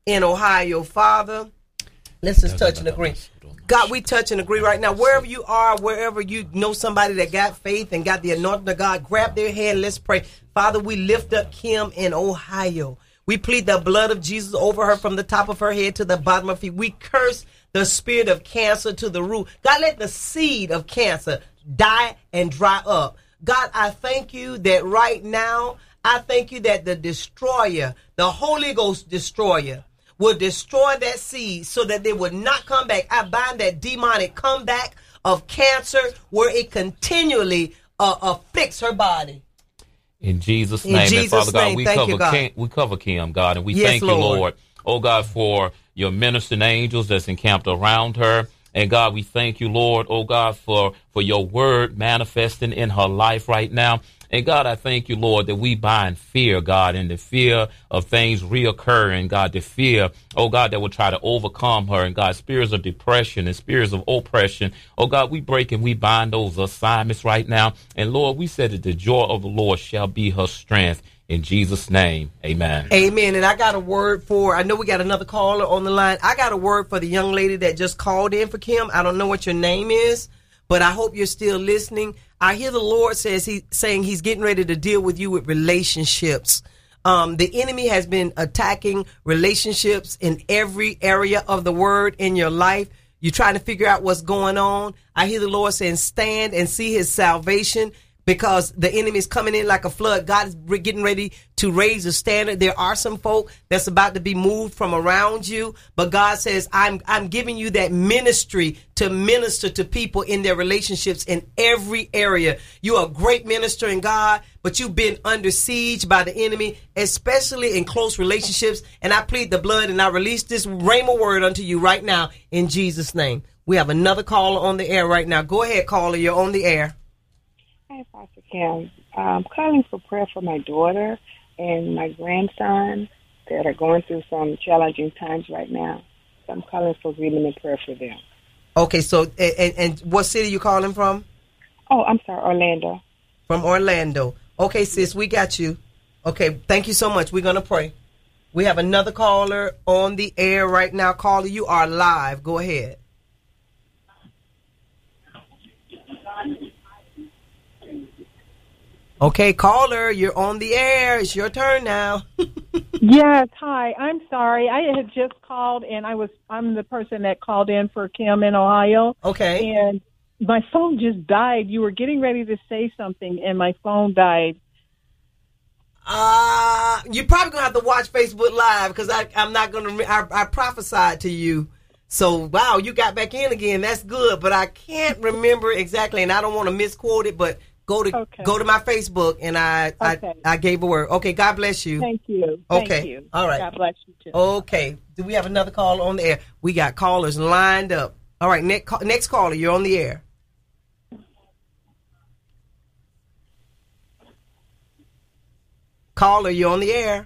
in Ohio. Father, let's just touch and agree. God, we touch and agree right now. Wherever you are, wherever you know somebody that got faith and got the anointing of God, grab their hand. Let's pray. Father, we lift up Kim in Ohio. We plead the blood of Jesus over her from the top of her head to the bottom of her feet. We curse the spirit of cancer to the root. God, let the seed of cancer die and dry up. God, I thank you that right now, I thank you that the destroyer, the Holy Ghost destroyer, will destroy that seed so that they would not come back. I bind that demonic comeback of cancer where it continually afflicts her body. In Jesus' name, and Father God, we cover Kim, God, and we thank you, Lord. Oh, God, for your ministering angels that's encamped around her. And God, we thank you, Lord, oh God, for your word manifesting in her life right now. And God, I thank you, Lord, that we bind fear, God, and the fear of things reoccurring, God, the fear, oh God, that will try to overcome her. And God, spirits of depression and spirits of oppression, oh God, we break and we bind those assignments right now. And Lord, we said that the joy of the Lord shall be her strength. In Jesus' name, amen. Amen. And I got a word I know we got another caller on the line. I got a word for the young lady that just called in for Kim. I don't know what your name is, but I hope you're still listening. I hear the Lord saying he's getting ready to deal with you with relationships. The enemy has been attacking relationships in every area of the word in your life. You're trying to figure out what's going on. I hear the Lord saying, stand and see his salvation, because the enemy is coming in like a flood. God is getting ready to raise the standard. There are some folk that's about to be moved from around you, but God says, I'm giving you that ministry to minister to people in their relationships in every area. You're a great minister in God, but you've been under siege by the enemy, especially in close relationships. And I plead the blood and I release this rhema word unto you right now in Jesus' name. We have another caller on the air right now. Go ahead, caller. You're on the air. Hi, Pastor Kim. I'm calling for prayer for my daughter and my grandson that are going through some challenging times right now. So I'm calling for healing and prayer for them. Okay, so and what city you calling from? Oh, I'm sorry, Orlando. From Orlando. Okay, sis, we got you. Okay, thank you so much. We're going to pray. We have another caller on the air right now. Caller, you are live. Go ahead. Okay, caller, you're on the air. It's your turn now. Yes, hi. I'm sorry. I had just called, and I'm the person that called in for Kim in Ohio. Okay. And my phone just died. You were getting ready to say something, and my phone died. You're probably going to have to watch Facebook Live, because I'm not going to, I prophesied to you. So, wow, you got back in again. That's good, but I can't remember exactly, and I don't want to misquote it, but go to my Facebook, and I gave a word. Okay, God bless you. Thank you. Okay. Thank you. All right. God bless you, too. Okay. Do we have another caller on the air? We got callers lined up. All right, next caller, you're on the air. Caller, you're on the air.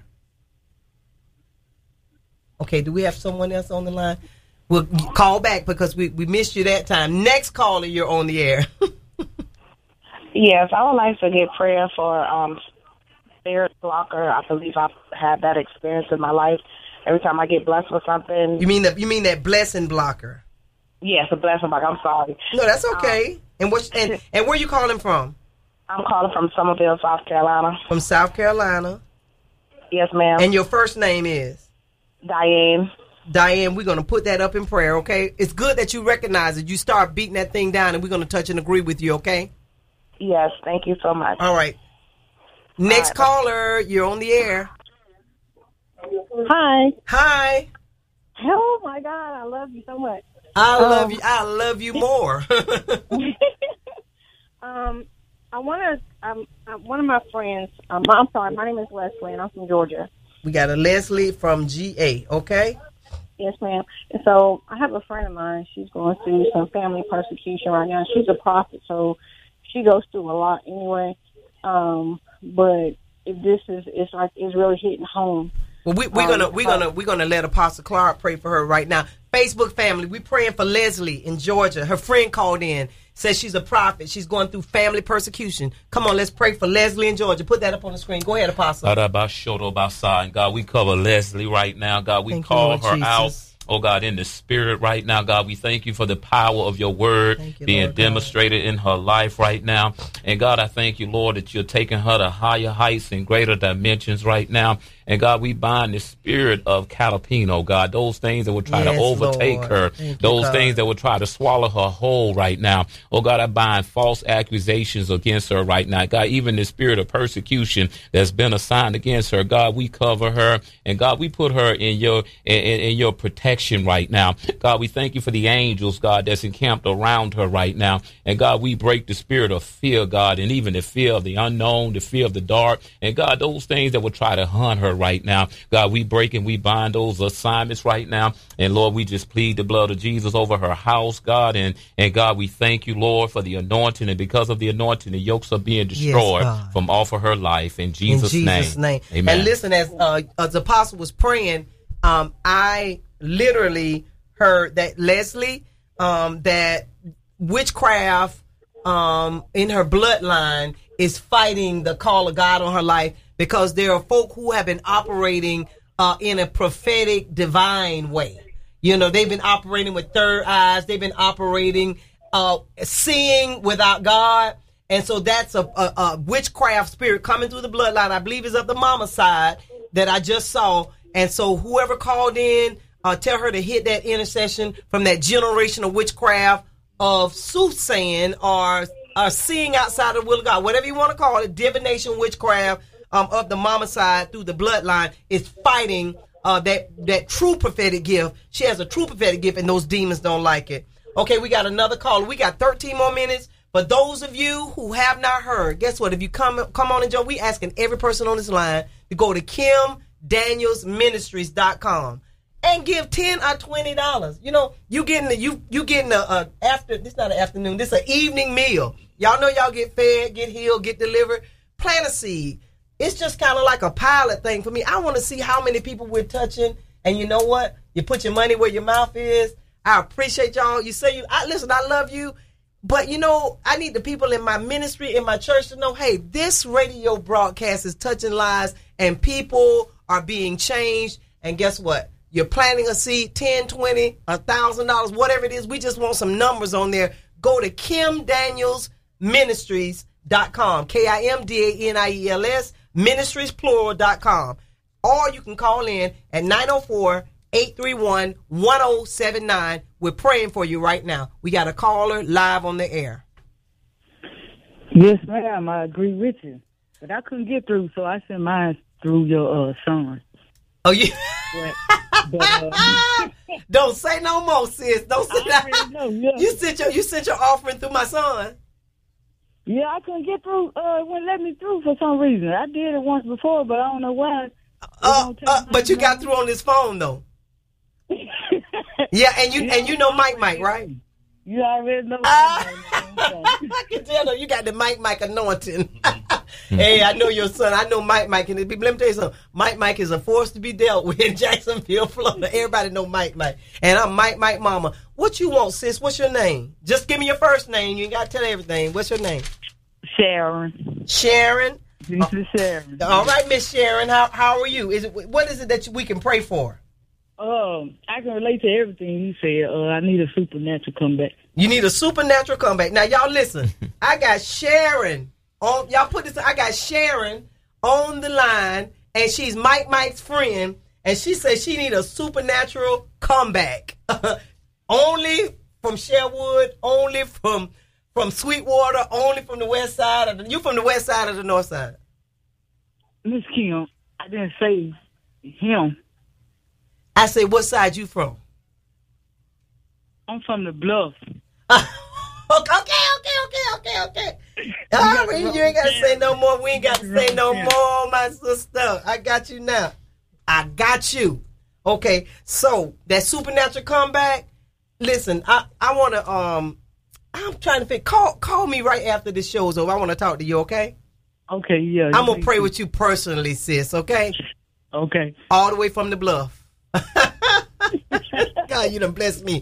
Okay, do we have someone else on the line? We'll call back because we missed you that time. Next caller, you're on the air. Yes, I would like to get prayer for spirit blocker. I believe I've had that experience in my life. Every time I get blessed with something. You mean that blessing blocker? Yes, a blessing blocker. I'm sorry. No, that's okay. And where are you calling from? I'm calling from Summerville, South Carolina. From South Carolina? Yes, ma'am. And your first name is? Diane. Diane, we're going to put that up in prayer, okay? It's good that you recognize it. You start beating that thing down, and we're going to touch and agree with you, okay? Yes, thank you so much. All right. Next caller, you're on the air. Hi. Hi. Oh, my God, I love you so much. I love you. I love you more. One of my friends, I'm sorry, my name is Leslie, and I'm from Georgia. We got a Leslie from GA, okay? Yes, ma'am. And so I have a friend of mine. She's going through some family persecution right now. She's a prophet, so she goes through a lot anyway. But if this it's really hitting home. Well, we're gonna let Apostle Clark pray for her right now. Facebook family, we praying for Leslie in Georgia. Her friend called in. says she's a prophet. She's going through family persecution. Come on, let's pray for Leslie in Georgia. Put that up on the screen. Go ahead, Apostle. And God, we cover Leslie right now. God, we call her out. Oh, God, in the spirit right now, God, we thank you for the power of your word being demonstrated in her life right now. And, God, I thank you, Lord, that you're taking her to higher heights and greater dimensions right now. And, God, we bind the spirit of Calipino, God, those things that would try to overtake her, those things that would try to swallow her whole right now. Oh, God, I bind false accusations against her right now. God, even the spirit of persecution that's been assigned against her, God, we cover her. And, God, we put her in your protection right now. God, we thank you for the angels, God, that's encamped around her right now. And, God, we break the spirit of fear, God, and even the fear of the unknown, the fear of the dark. And, God, those things that would try to hunt her right now, God, we break and we bind those assignments right now. And Lord, we just plead the blood of Jesus over her house, God. And God, we thank you, Lord, for the anointing. And because of the anointing, the yokes are being destroyed from off of her life. In Jesus' name. Amen. And listen, as the apostle was praying, I literally heard that Leslie, that witchcraft in her bloodline is fighting the call of God on her life, because there are folk who have been operating in a prophetic, divine way. You know, they've been operating with third eyes. They've been operating, seeing without God. And so that's a witchcraft spirit coming through the bloodline. I believe is of the mama side that I just saw. And so whoever called in, tell her to hit that intercession from that generational witchcraft of soothsaying or seeing outside of the will of God. Whatever you want to call it, divination, witchcraft, of the mama side through the bloodline is fighting that true prophetic gift. She has a true prophetic gift, and those demons don't like it. Okay, we got another caller. We got 13 more minutes. For those of you who have not heard, guess what? If you come on and join, we asking every person on this line to go to KimDanielsMinistries.com and give $10 or $20. You know, you getting a after. This not an afternoon. This an evening meal. Y'all know y'all get fed, get healed, get delivered. Plant a seed. It's just kind of like a pilot thing for me. I want to see how many people we're touching. And you know what? You put your money where your mouth is. I appreciate y'all. You say listen, I love you. But, you know, I need the people in my ministry, in my church to know, hey, this radio broadcast is touching lives and people are being changed. And guess what? You're planting a seed, 10, 20, $1,000, whatever it is. We just want some numbers on there. Go to KimDanielsMinistries.com, KIMDANIELS, ministriesplural.com. Or you can call in at 904-831-1079. We're praying for you right now. We got a caller live on the air. Yes, ma'am. I agree with you. But I couldn't get through, so I sent mine through your son. Oh, yeah. Don't say no more, sis. Don't say that. You sent your offering through my son. Yeah, I couldn't get through. It wouldn't let me through for some reason. I did it once before, but I don't know why. But you got through on this phone though. Yeah, and you know Mike, right? You already know. I can tell you got the Mike anointing. Hey, I know your son. I know Mike. And let me tell you something. Mike is a force to be dealt with in Jacksonville, Florida. Everybody know Mike. And I'm Mike mama. What you want, sis? What's your name? Just give me your first name. You ain't got to tell everything. What's your name? Sharon. Sharon? This is Sharon. All right, Miss Sharon. How are you? What is it that we can pray for? I can relate to everything you said. I need a supernatural comeback. You need a supernatural comeback. Now, y'all listen. I got Sharon on. Y'all put this. I got Sharon on the line, and she's Mike's friend, and she says she need a supernatural comeback. Only from Sherwood, only from Sweetwater, only from the west side. You from the west side or the north side? Miss Kim, I didn't say him. I say, what side you from? I'm from the Bluff. Okay. All right, you ain't got to say no more. We ain't got to say no more, my sister. I got you now. I got you. Okay, so that supernatural comeback. Listen, I want to. I'm trying to think. Call me right after this show's over. I want to talk to you. Okay. Okay. Yeah. I'm gonna pray with you personally, sis. Okay. Okay. All the way from the Bluff. God, you done blessed me.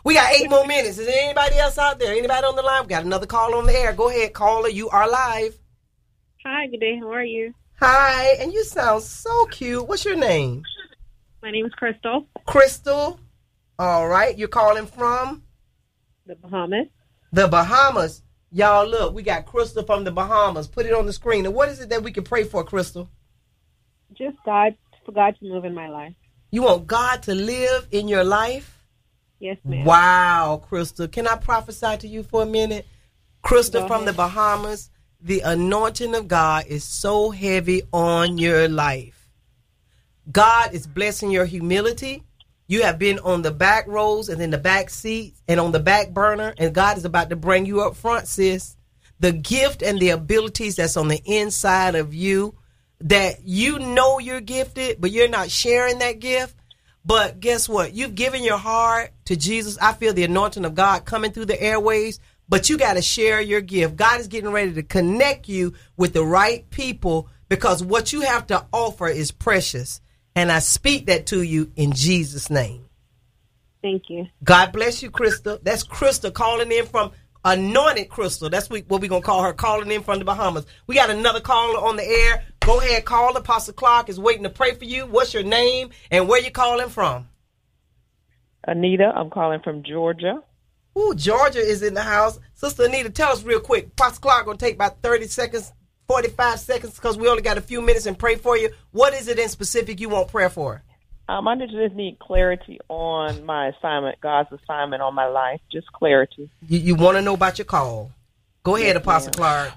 We got 8 more minutes. Is there anybody else out there? Anybody on the line? We got another call on the air. Go ahead, caller. You are live. Hi, good day. How are you? Hi, and you sound so cute. What's your name? My name is Crystal. Crystal. All right. You're calling from? The Bahamas. The Bahamas. Y'all, look, we got Crystal from the Bahamas. Put it on the screen. And what is it that we can pray for, Crystal? Just for God to move in my life. You want God to live in your life? Yes, ma'am. Wow, Crystal. Can I prophesy to you for a minute? Crystal from the Bahamas, the anointing of God is so heavy on your life. God is blessing your humility. You have been on the back rows and in the back seats and on the back burner, and God is about to bring you up front, sis. The gift and the abilities that's on the inside of you, that you know you're gifted, but you're not sharing that gift. But guess what? You've given your heart to Jesus. I feel the anointing of God coming through the airwaves, but you got to share your gift. God is getting ready to connect you with the right people because what you have to offer is precious. And I speak that to you in Jesus' name. Thank you. God bless you, Crystal. That's Crystal calling in from Anointed Crystal. That's what we're going to call her, calling in from the Bahamas. We got another caller on the air. Go ahead, call. Apostle Clark is waiting to pray for you. What's your name and where you calling from? Anita, I'm calling from Georgia. Ooh, Georgia is in the house. Sister Anita, tell us real quick. Apostle Clark going to take about 30 seconds, 45 seconds, because we only got a few minutes and pray for you. What is it in specific you want prayer for? I just need clarity on my assignment, God's assignment on my life. Just clarity. You want to know about your call. Go ahead, Apostle Clark.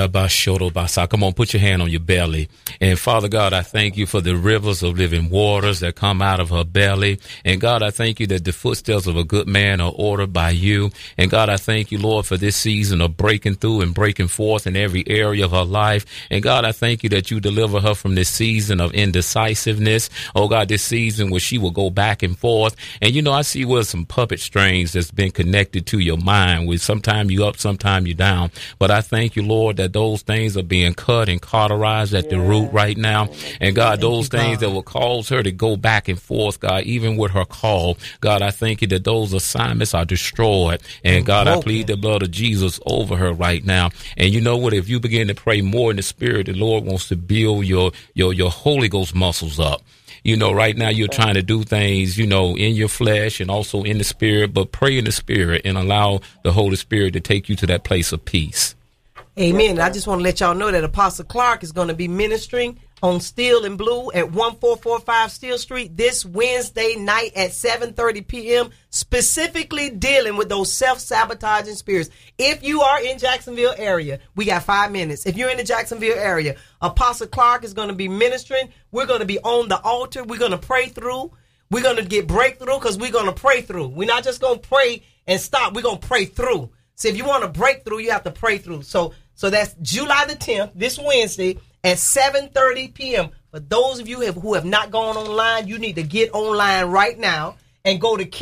Come on, put your hand on your belly. And Father God, I thank you for the rivers of living waters that come out of her belly. And God, I thank you that the footsteps of a good man are ordered by you. And God, I thank you, Lord, for this season of breaking through and breaking forth in every area of her life. And God, I thank you that you deliver her from this season of indecisiveness. Oh God, this season where she will go back and forth. And you know, I see where some puppet strings that's been connected to your mind, where sometime you up, sometime you down. But I thank you, Lord, that those things are being cut and cauterized at the root right now. And God, those things that will cause her to go back and forth, God, even with her call, God, I thank you that those assignments are destroyed. And God, I plead the blood of Jesus over her right now. And you know what? If you begin to pray more in the spirit, the Lord wants to build your Holy Ghost muscles up. You know, right now you're trying to do things, you know, in your flesh and also in the spirit, but pray in the spirit and allow the Holy Spirit to take you to that place of peace. Amen. I just want to let y'all know that Apostle Clark is going to be ministering on Steel and Blue at 1445 Steel Street this Wednesday night at 7:30 p.m., specifically dealing with those self-sabotaging spirits. If you are in Jacksonville area, we got 5 minutes. If you're in the Jacksonville area, Apostle Clark is going to be ministering. We're going to be on the altar. We're going to pray through. We're going to get breakthrough because we're going to pray through. We're not just going to pray and stop. We're going to pray through. So if you want to break through, you have to pray through. So that's July the 10th, this Wednesday at 7:30 p.m. For those of you who have not gone online, you need to get online right now and go to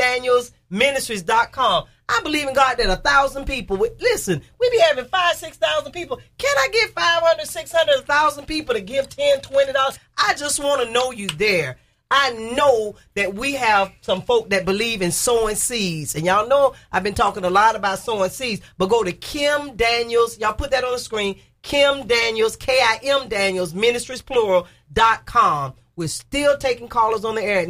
KimDanielsMinistries.com. I believe in God that 1,000 people, listen, we be having 5,000-6,000 people. Can I get 500, 600, 1,000 people to give $10, $20? I just want to know you there. I know that we have some folk that believe in sowing seeds. And y'all know I've been talking a lot about sowing seeds. But go to Kim Daniels. Y'all put that on the screen. Kim Daniels, Kim Daniels, Ministries Plural.com. We're still taking callers on the air at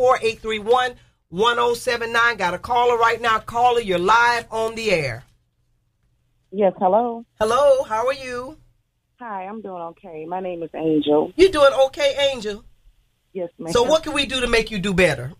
904-831-1079. Got a caller right now. Caller, you're live on the air. Yes, hello. Hello, how are you? Hi, I'm doing okay. My name is Angel. You're doing okay, Angel? Yes, ma'am. So what can we do to make you do better?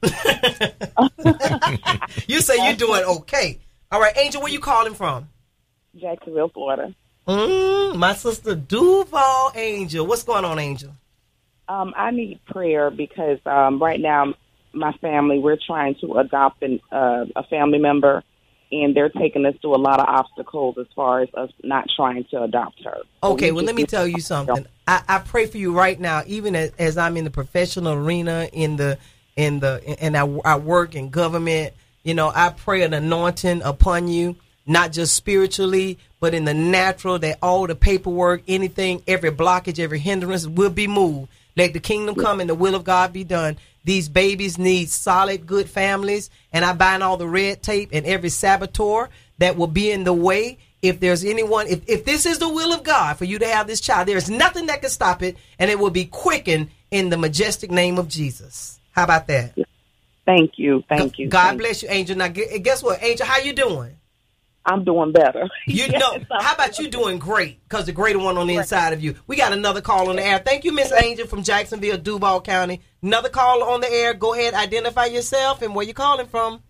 You say you're doing okay. All right, Angel, where you calling from? Jacksonville, Florida. My sister Duval Angel. What's going on, Angel? I need prayer because right now my family, we're trying to adopt a family member, and they're taking us through a lot of obstacles as far as us not trying to adopt her. Okay, well, let me tell you something. I pray for you right now, even as I'm in the professional arena, and I work in government. You know, I pray an anointing upon you, not just spiritually, but in the natural, that all the paperwork, anything, every blockage, every hindrance will be moved. Let the kingdom come and the will of God be done. These babies need solid, good families, and I bind all the red tape and every saboteur that will be in the way. If there's anyone, if this is the will of God for you to have this child, there's nothing that can stop it, and it will be quickened in the majestic name of Jesus. How about that? Thank you. Thank you. God bless you, Angel. Now, guess what, Angel? How you doing? I'm doing better. You know, how about you doing great? Because the greater one on the inside of you. We got another call on the air. Thank you, Miss Angel from Jacksonville, Duval County. Another call on the air. Go ahead, identify yourself and where you calling from.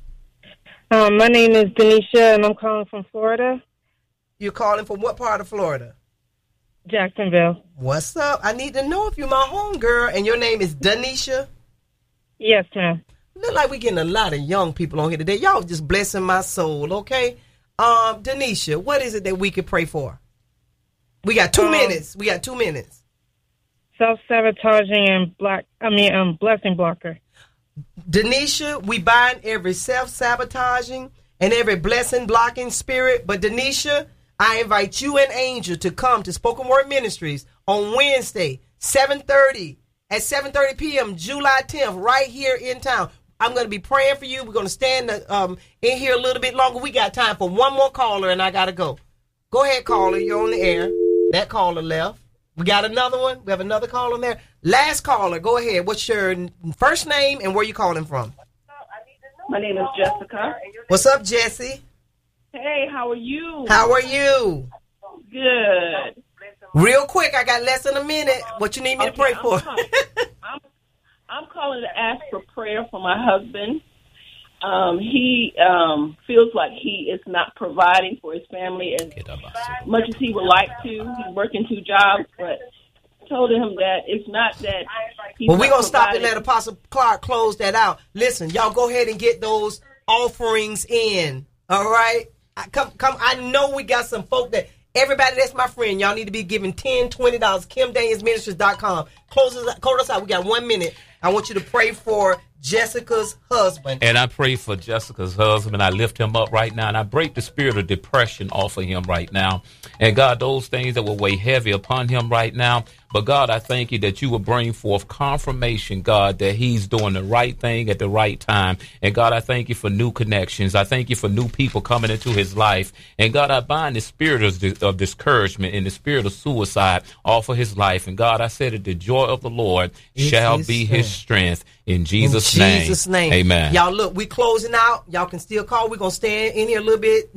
My name is Denisha, and I'm calling from Florida. You're calling from what part of Florida? Jacksonville. What's up? I need to know if you're my home girl, and your name is Denisha? Yes, ma'am. Look like we're getting a lot of young people on here today. Y'all just blessing my soul, okay? Denisha, what is it that we could pray for? We got 2 minutes. We got 2 minutes. Self-sabotaging and blessing blocker. Denisha, we bind every self-sabotaging and every blessing blocking spirit. But Denisha, I invite you and Angel to come to Spoken Word Ministries on Wednesday, 7:30 at 7:30 p.m., July 10th, right here in town. I'm going to be praying for you. We're going to stand in here a little bit longer. We got time for one more caller, and I got to go. Go ahead, caller. You're on the air. That caller left. We got another one. We have another caller there. Last caller. Go ahead. What's your first name and where you calling from? My name is Jessica. What's up, Jesse? Hey, how are you? How are you? Good. Real quick, I got less than a minute. What you need me to pray for? I'm calling to ask for prayer for my husband. He feels like he is not providing for his family as much as he would like to. He's working 2 jobs, but I told him that it's not that he's well, we're going to stop providing. and let Apostle Clark close that out. Listen, y'all go ahead and get those offerings in, all right? Come. I know we got some folk that, everybody that's my friend, y'all need to be giving $10, $20, KimDanielsMinistries.com. Close us out. We got 1 minute. I want you to pray for Jessica's husband. And I pray for Jessica's husband. I lift him up right now, and I break the spirit of depression off of him right now. And God, those things that will weigh heavy upon him right now. But God, I thank you that you will bring forth confirmation, God, that he's doing the right thing at the right time. And God, I thank you for new connections. I thank you for new people coming into his life. And God, I bind the spirit of discouragement and the spirit of suicide off of his life. And God, I said that the joy of the Lord shall be his strength. In Jesus' name. Amen. Y'all, look, we closing out. Y'all can still call. We're going to stand in here a little bit.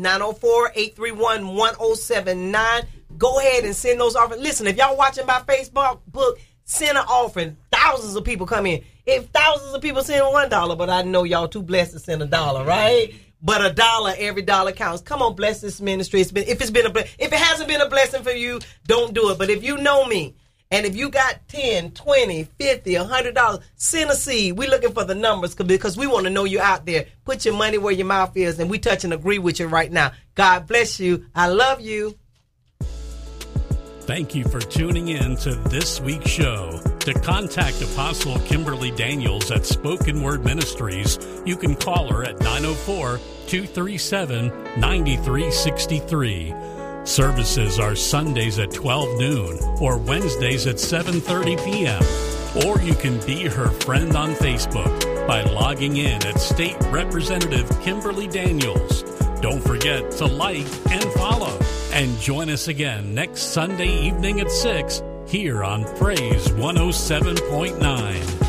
904-831-1079. Go ahead and send those offerings. Listen, if y'all watching by Facebook, send an offering. Thousands of people come in. If thousands of people send $1, but I know y'all too blessed to send $1, right? But $1, every dollar counts. Come on, bless this ministry. If it hasn't been a blessing for you, don't do it. But if you know me, and if you got $10, $20, $50, $100, send a seed. We're looking for the numbers because we want to know you out there. Put your money where your mouth is, and we touch and agree with you right now. God bless you. I love you. Thank you for tuning in to this week's show. To contact Apostle Kimberly Daniels at Spoken Word Ministries, you can call her at 904-237-9363. Services are Sundays at 12 noon or Wednesdays at 7:30 p.m. Or you can be her friend on Facebook by logging in at State Representative Kimberly Daniels. Don't forget to like and follow. And join us again next Sunday evening at 6 here on Praise 107.9.